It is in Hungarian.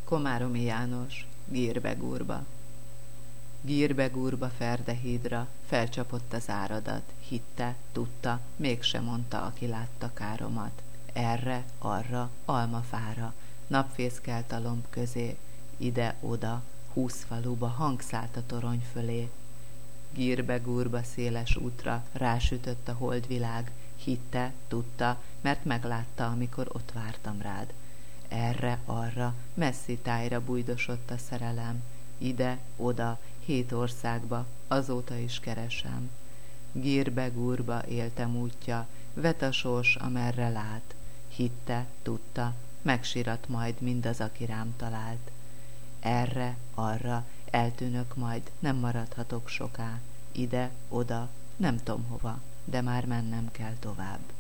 Komáromi János, Gírbe-gúrba. Gírbe-gúrba Ferdehídra felcsapott az áradat, hitte, tudta, mégsem mondta, aki látta káromat. Erre, arra, almafára, napfészkelt a lomb közé, ide-oda, 20 faluba hangszált a torony fölé. Gírbe-gúrba széles útra rásütött a holdvilág, hitte, tudta, mert meglátta, amikor ott vártam rád. Erre, arra, messzi tájra bújdosott a szerelem, ide-oda, 7 országba, azóta is keresem. Gírbe-gúrba éltem útja, vet a sors, amerre lát. Hitte, tudta, megsirat majd mindaz, aki rám talált. Erre, arra, eltűnök majd, nem maradhatok soká. Ide, oda, nem tudom hova, de már mennem kell tovább.